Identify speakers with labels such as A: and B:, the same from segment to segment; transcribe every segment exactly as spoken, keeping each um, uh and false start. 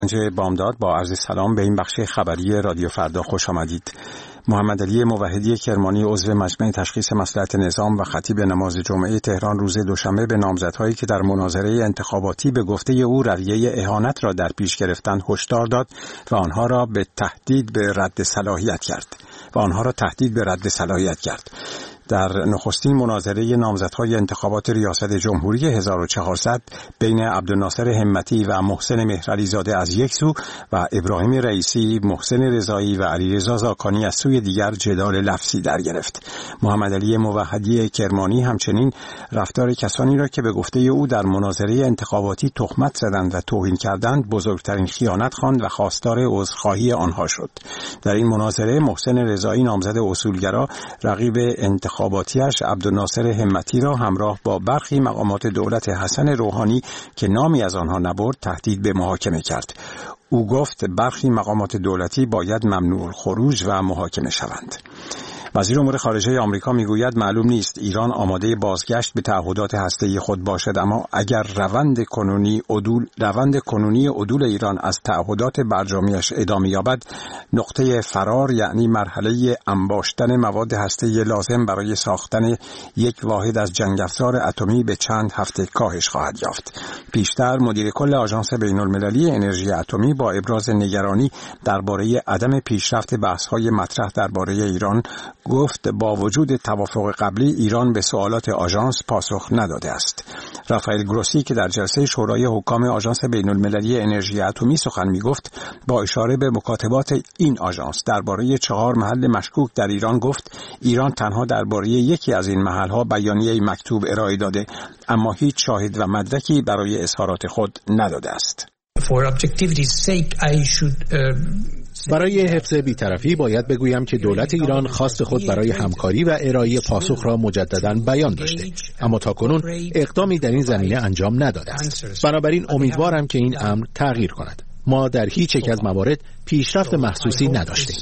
A: بامداد با عرض سلام به این بخش خبری رادیو فردا خوش آمدید. محمد علی موحدی کرمانی عضو مجمع تشخیص مصلحت نظام و خطیب نماز جمعه تهران روز دوشنبه به نامزدهایی که در مناظره انتخاباتی به گفته او رویه اهانت را در پیش گرفتند هشدار داد و آنها را به تهدید به رد صلاحیت کرد و آنها را تهدید به رد صلاحیت کرد. در نخستین مناظره نامزدهای انتخابات ریاست جمهوری هزار و چهارصد بین عبدالناصر همتی و محسن مهرعلی زاده از یک سو و ابراهیم رئیسی، محسن رضایی و علیرضا زاکانی از سوی دیگر جدال لفظی در گرفت. محمد علی موحدی کرمانی همچنین رفتار کسانی را که به گفته او در مناظره انتخاباتی تهمت زدند و توهین کردند بزرگترین خیانت خواند و خواستار عذرخواهی آنها شد. در این مناظره محسن رضایی نامزد اصولگرا رقیب انتخاباتی انتخاباتیش عبدالناصر همتی را همراه با برخی مقامات دولت حسن روحانی که نامی از آنها نبرد تهدید به محاکمه کرد. او گفت برخی مقامات دولتی باید ممنوع الخروج و محاکمه شوند. وزیر امور خارجه آمریکا میگوید معلوم نیست ایران آماده بازگشت به تعهدات هسته‌ای خود باشد، اما اگر روند کنونی عدول روند کنونی عدول ایران از تعهدات برجامیش ادامه یابد، نقطه فرار یعنی مرحله انباشتن مواد هسته‌ای لازم برای ساختن یک واحد از جنگ افزار اتمی به چند هفته کاهش خواهد یافت. پیشتر مدیر کل آژانس بین‌المللی انرژی اتمی با ابراز نگرانی درباره عدم پیشرفت بحث‌های مطرح درباره ایران گفت با وجود توافق قبلی ایران به سوالات آژانس پاسخ نداده است. رافائل گروسی که در جلسه شورای حکام آژانس بین‌المللی انرژی اتمی سخن می‌گفت با اشاره به مکاتبات این آژانس درباره چهار محل مشکوک در ایران گفت ایران تنها درباره یکی از این محل‌ها بیانیه مکتوب ارائه داده اما هیچ شاهد و مدرکی برای اظهارات خود نداده است.
B: For objectivity's sake, I should, uh...
C: برای حفظ بی‌طرفی باید بگویم که دولت ایران خواست خود برای همکاری و ارائه پاسخ را مجدداً بیان داشته، اما تاکنون اقدامی در این زمینه انجام نداده است. بنابراین امیدوارم که این امر تغییر کند. ما در هیچ یک از موارد پیشرفت محسوسی نداشتیم.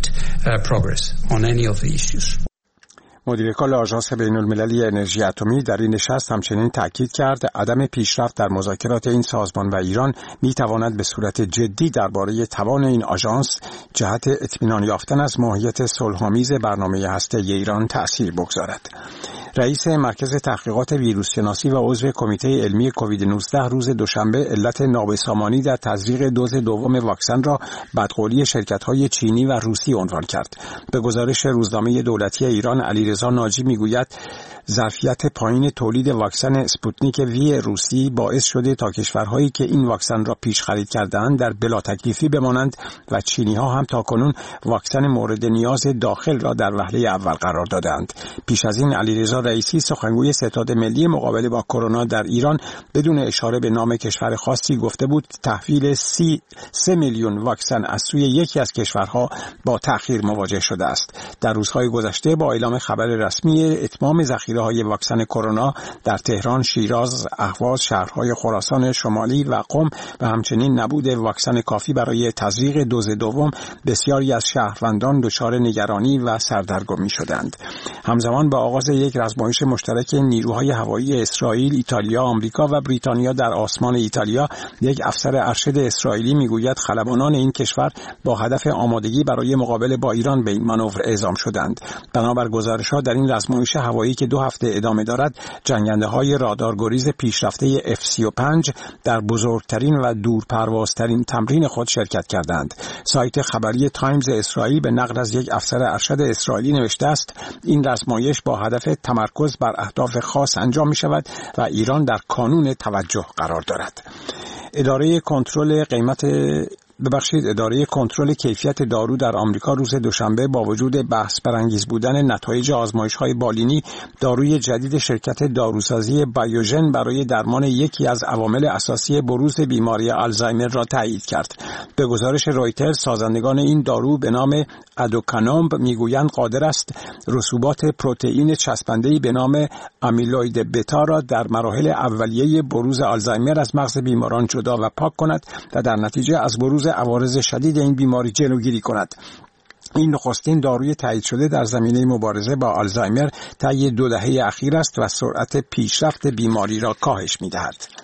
A: مدیر کل آژانس بین‌المللی انرژی اتمی در این نشست همچنین تاکید کرد عدم پیشرفت در مذاکرات این سازمان و ایران میتواند به صورت جدی درباره توان این آژانس جهت اطمینان یافتن از ماهیت صلح‌آمیز برنامه هسته‌ای ایران تأثیر بگذارد. رئیس مرکز تحقیقات ویروس شناسی و عضو کمیته علمی کووید نوزده روز دوشنبه علت نابسامانی در تزریق دوز دوم واکسن را بدقولی شرکت‌های چینی و روسی عنوان کرد. به گزارش روزنامه دولتی ایران علیرضا ناجی میگوید ظرفیت پایین تولید واکسن اسپوتنیک وی روسی باعث شده تا کشورهایی که این واکسن را پیش خرید کرده‌اند در بلا تکلیفی بمانند و چینی‌ها هم تاکنون واکسن مورد نیاز داخل را در وهله اول قرار دادند. پیش از این علیرضا رئیسی سخنگوی ستاد ملی مقابله با کرونا در ایران بدون اشاره به نام کشور خاصی گفته بود تحویل سی سه میلیون واکسن از سوی یکی از کشورها با تأخیر مواجه شده است. در روزهای گذشته با اعلام خبر رسمی اتمام ذخیره‌های واکسن کرونا در تهران، شیراز، اهواز، شهرهای خراسان شمالی و قم و همچنین نبود واکسن کافی برای تزریق دوز دوم بسیاری از شهروندان دچار نگرانی و سردرگمی شدند. همزمان با آغاز یک آزمایش مشترک نیروهای هوایی اسرائیل، ایتالیا، آمریکا و بریتانیا در آسمان ایتالیا، یک افسر ارشد اسرائیلی میگوید خلبانان این کشور با هدف آمادگی برای مقابله با ایران به این مانور اعزام شدند. بنابر گزارش‌ها در این آزمایش هوایی که دو هفته ادامه دارد، جنگنده‌های رادارگریز پیشرفته اف سی و پنج در بزرگترین و دورپروازترین تمرین خود شرکت کردند. سایت خبری تایمز اسرائیل به نقل از یک افسر ارشد اسرائیلی نوشته است این آزمایش با هدف تمرکز بر اهداف خاص انجام می شود و ایران در کانون توجه قرار دارد. اداره کنترل قیمت ببخشید اداره کنترل کیفیت دارو در آمریکا روز دوشنبه با وجود بحث برانگیز بودن نتایج آزمایش‌های بالینی داروی جدید شرکت داروسازی بایوژن برای درمان یکی از عوامل اساسی بروز بیماری آلزایمر را تایید کرد. به گزارش رویترز سازندگان این دارو به نام ادوکانومب میگویند قادر است رسوبات پروتئین چسبنده‌ای به نام امیلوید بتا را در مراحل اولیه بروز آلزایمر از مغز بیماران جدا و پاک کند و در نتیجه از بروز عوارض شدید این بیماری جلوگیری کند. این نخستین داروی تایید شده در زمینه مبارزه با آلزایمر طی دو دهه اخیر است و سرعت پیشرفت بیماری را کاهش می‌دهد.